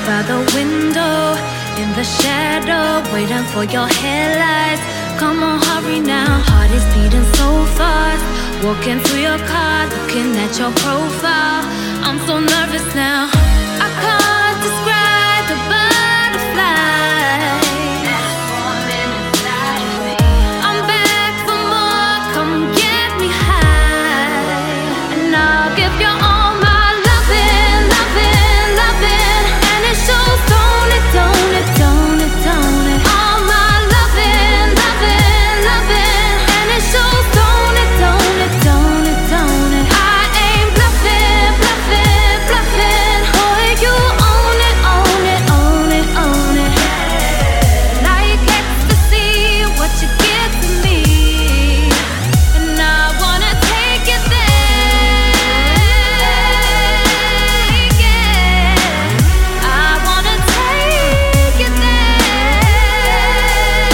by the window, in the shadow, waiting for your headlights. Come on, hurry now, heart is beating so fast. Walking through your car, looking at your profile. I'm so nervous now, I can't describe the butterflies. I'm back for more, come get me high. And I'll give you all my loving, loving, loving. And it shows, don't it, don't it, don't it, don't it. All my loving, loving, loving. And it shows, don't it, don't it, don't it, don't it. I ain't bluffing, bluffing, bluffing. Boy, you own it, own it, own it, own it. Like ecstasy, what you give to me. And I wanna take it there. Yeah, I wanna take it there.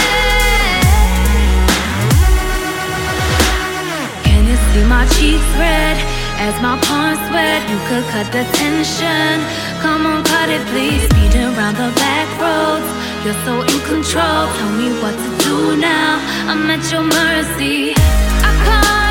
Can you see my cheeks red as my palms sweat? You could cut the tension. Come on, cut it, please. Speeding around the back roads. You're so in control. Tell me what to do now. I'm at your mercy. I can't